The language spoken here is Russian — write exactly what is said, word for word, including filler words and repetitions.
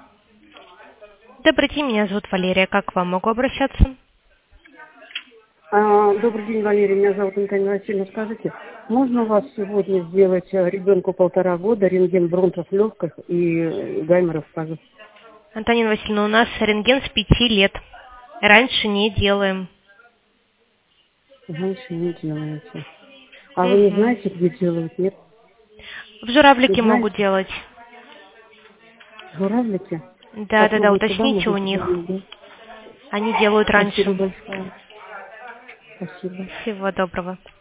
Добрый день, меня зовут Валерия. Как к вам могу обращаться? А, добрый день, Валерия. Меня зовут Антонина Васильевна. Скажите, можно у вас сегодня сделать э, ребенку полтора года рентген бронхов легких и э, гайморов таза? Антонина Васильевна, у нас рентген с пяти лет. Раньше не делаем. Раньше не делаете. А вы не Мгм. знаете, где делают? Нет? В Не журавлике могу знаете? делать. В Журавлике? Да-да-да, Попробуйте, да, уточните у можете них. делать, да? Они делают Спасибо раньше. большое. Спасибо. Всего доброго.